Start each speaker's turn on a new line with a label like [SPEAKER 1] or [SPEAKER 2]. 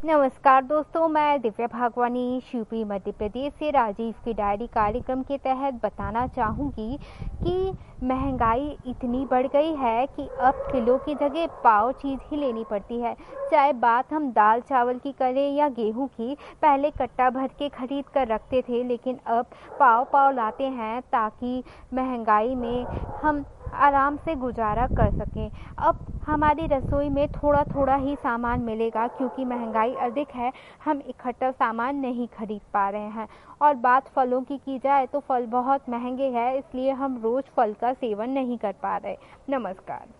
[SPEAKER 1] नमस्कार दोस्तों, मैं दिव्या भागवानी यूपी मध्य प्रदेश से राजीव की डायरी कार्यक्रम के तहत बताना चाहूँगी कि महंगाई इतनी बढ़ गई है कि अब किलो की जगह पाव चीज़ ही लेनी पड़ती है। चाहे बात हम दाल चावल की करें या गेहूं की, पहले कट्टा भर के खरीद कर रखते थे, लेकिन अब पाव पाव लाते हैं ताकि महंगाई में हम आराम से गुजारा कर सकें। अब हमारी रसोई में थोड़ा थोड़ा ही सामान मिलेगा क्योंकि महंगाई अधिक है, हम इकट्ठा सामान नहीं खरीद पा रहे हैं। और बात फलों की जाए तो फल बहुत महंगे हैं, इसलिए हम रोज़ फल का सेवन नहीं कर पा रहे। नमस्कार।